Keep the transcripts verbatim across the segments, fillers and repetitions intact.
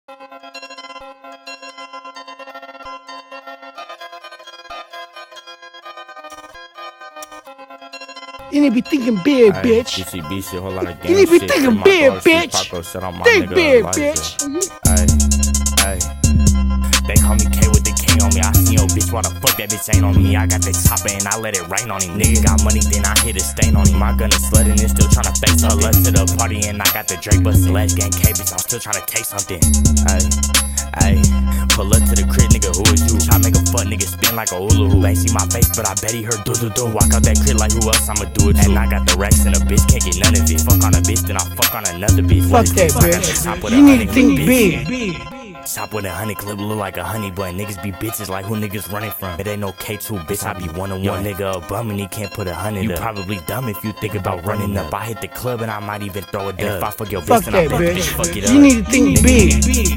You need to be thinking big, Ay, bitch. B C B shit, whole lot of gang You need to be shit. thinking Free my big, dog, Street bitch. Paco, shit on my Think nigga big, Elijah. bitch. Ay, ay. They call me K with the K on me. I see your bitch, why the fuck that bitch ain't on me? I got that chopper and I let it rain on him. Nigga got money, then I hit a stain on him. My gun is sludding and still tryna face something. Pull up to the party and I got the Drake bustin'. Last gang K, bitch, I'm still tryna take something. Ay, ay. Pull up to the crib, nigga, who is you? Try make a fuck nigga spin like a hula hoop. Ain't see my face, but I bet he heard do do do. Walk out that crib like who else I'ma do it to? And I got the racks and a bitch can't get none of it. Fuck on a bitch, then I fuck on another bitch. Fuck that bitch. You need to think big. Shop with a honey clip, look like a honey bun. Niggas be bitches like who niggas running from. It ain't no K two, bitch, I be one on one. Nigga a bum and he can't put a hundred up. You probably dumb if you think about running up. I hit the club and I might even throw a dub. And if I fuck your bitch, then I fuck bitch, fuck it up. You need to think big.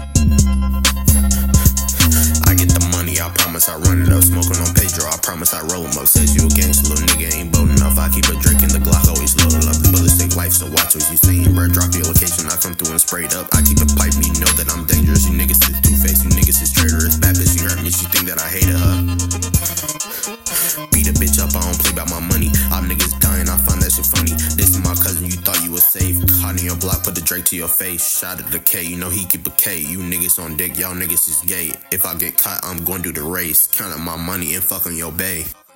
I get the money, I promise I run it up. Smoking on Pedro, I promise I roll him up. Says you a gangster, little nigga ain't bold enough. I keep a drink in the Glock, always loaded up. The bullets take life, so watch what you saying, bruh. Drop your location, I come through and sprayed up. I keep a pipe, you know that I'm dangerous. You niggas is two-faced, you niggas is traitorous. Bad bitch, you hurt me, she think that I hated her. Beat a bitch up, I don't play about my money. I'm niggas dying, I find that shit funny. This is my cousin, you thought you was safe. Caught in your block, put the Drake to your face. Shot at the K, you know he keep a K. You niggas on dick, y'all niggas is gay. If I get caught, I'm going to do the race. Counting my money and fucking your bae.